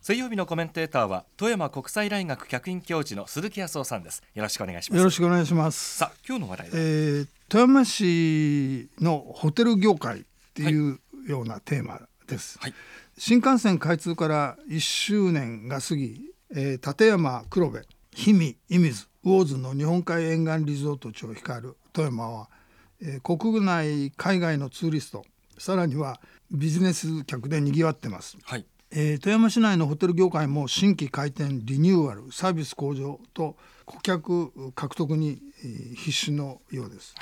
水曜日のコメンテーターは富山国際大学客員教授の鈴木康夫さんです。よろしくお願いします。 よろしくお願いします。 さあ今日の話題は、 富山市のホテル業界っていうようなテーマです、はい。新幹線開通から1周年が過ぎ、立山、黒部、氷見、射水、魚津の日本海沿岸リゾート地を光る富山は、国内海外のツーリスト、さらにはビジネス客でにぎわってます、はい。富山市内のホテル業界も新規開店、リニューアル、サービス向上と顧客獲得に必死のようです、はい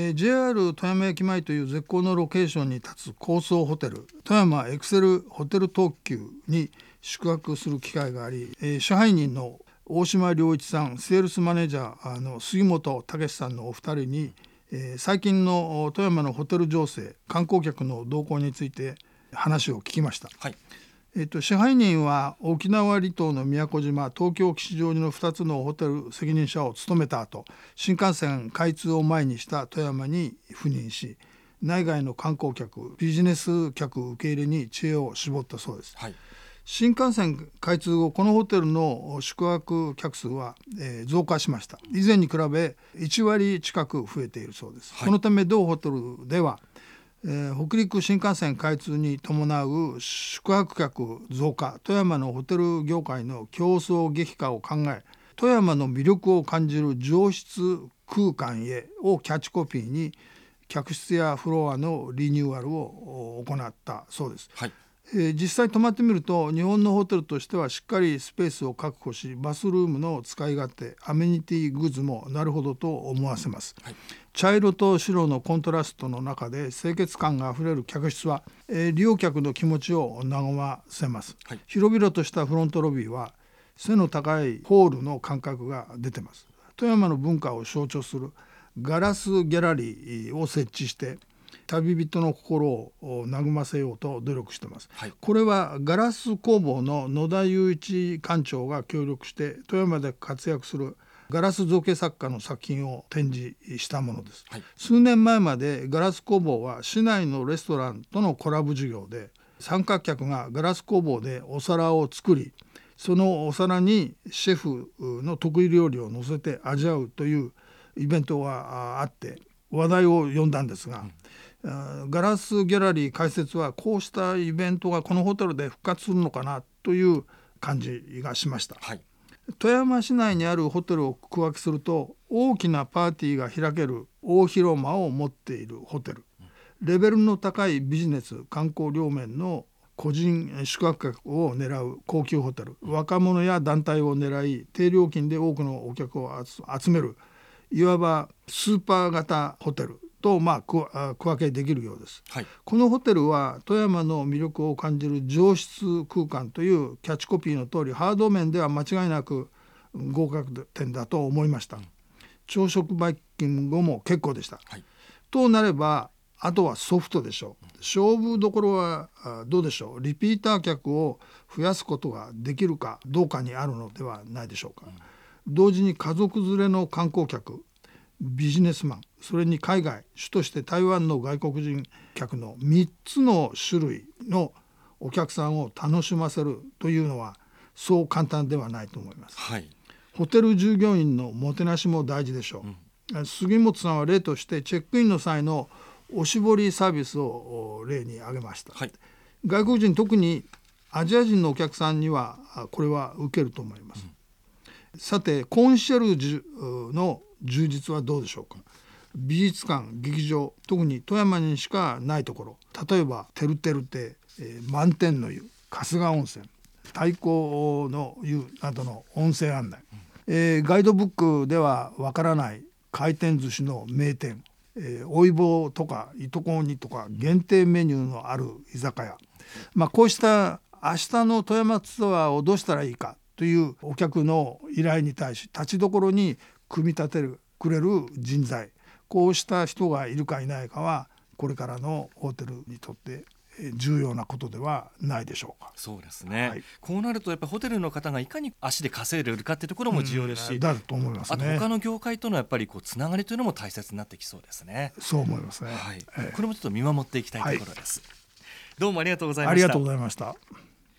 。JR 富山駅前という絶好のロケーションに立つ高層ホテル富山エクセルホテル東急に宿泊する機会があり、支配人の大島良一さん、セールスマネージャーの杉本武さんのお二人に、最近の富山のホテル情勢、観光客の動向について話を聞きました、はい。支配人は沖縄離島の宮古島、東京吉祥寺の2つのホテル責任者を務めた後、新幹線開通を前にした富山に赴任し、内外の観光客、ビジネス客受け入れに知恵を絞ったそうです、はい。新幹線開通後、このホテルの宿泊客数は、増加しました。以前に比べ1割近く増えているそうです、はい。このため同ホテルでは北陸新幹線開通に伴う宿泊客増加、富山のホテル業界の競争激化を考え、富山の魅力を感じる上質空間へをキャッチコピーに客室やフロアのリニューアルを行ったそうです、はい。実際泊まってみると、日本のホテルとしてはしっかりスペースを確保し、バスルームの使い勝手、アメニティグッズもなるほどと思わせます、はい。茶色と白のコントラストの中で清潔感があふれる客室は、利用客の気持ちを和ませます、はい。広々としたフロントロビーは背の高いホールの感覚が出てます。富山の文化を象徴するガラスギャラリーを設置して旅人の心を和ませようと努力しています、はい。これはガラス工房の野田雄一館長が協力して富山で活躍するガラス造形作家の作品を展示したものです、はい。数年前までガラス工房は市内のレストランとのコラボ事業で、参加客がガラス工房でお皿を作り、そのお皿にシェフの得意料理を乗せて味わうというイベントがあって話題を呼んだんですが、ガラスギャラリー開設はこうしたイベントがこのホテルで復活するのかなという感じがしました、はい。富山市内にあるホテルを区分けすると、大きなパーティーが開ける大広間を持っているホテル、レベルの高いビジネス観光両面の個人宿泊客を狙う高級ホテル、若者や団体を狙い低料金で多くのお客を集めるいわばスーパー型ホテルと区分けできるようです、はい。このホテルは富山の魅力を感じる上質空間というキャッチコピーの通り、ハード面では間違いなく合格点だと思いました、うん。朝食バイキングも結構でした、はい。となればあとはソフトでしょう。勝負どころはどうでしょう。リピーター客を増やすことができるかどうかにあるのではないでしょうか、うん。同時に家族連れの観光客、ビジネスマン、それに海外、主として台湾の外国人客の3つの種類のお客さんを楽しませるというのはそう簡単ではないと思います、はい。ホテル従業員のもてなしも大事でしょう、うん。杉本さんは例としてチェックインの際のおしぼりサービスを例に挙げました、はい。外国人、特にアジア人のお客さんにはこれは受けると思います、うん。さてコンシェルジュの充実はどうでしょうか。美術館、劇場、特に富山にしかないところ、例えばてるてる亭、満天の湯、春日温泉、太鼓の湯などの温泉案内、ガイドブックではわからない回転寿司の名店、おいぼとかいとこ煮とか限定メニューのある居酒屋、こうした明日の富山ツアーをどうしたらいいかというお客の依頼に対し立ちどころに組み立ててくれる人材、こうした人がいるかいないかはこれからのホテルにとって重要なことではないでしょうか。 そうですね、はい。こうなるとやっぱりホテルの方がいかに足で稼いで売るかっていうところも重要ですし、 だと思いますね。 あと他の業界とのやっぱりつながりというのも大切になってきそうですね。 そう思いますね、 はい。これもちょっと見守っていきたいところです、はい。どうもありがとうございました。 ありがとうございました。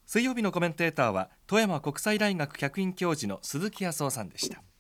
水曜日のコメンテーターは富山国際大学客員教授の鈴木康夫さんでした。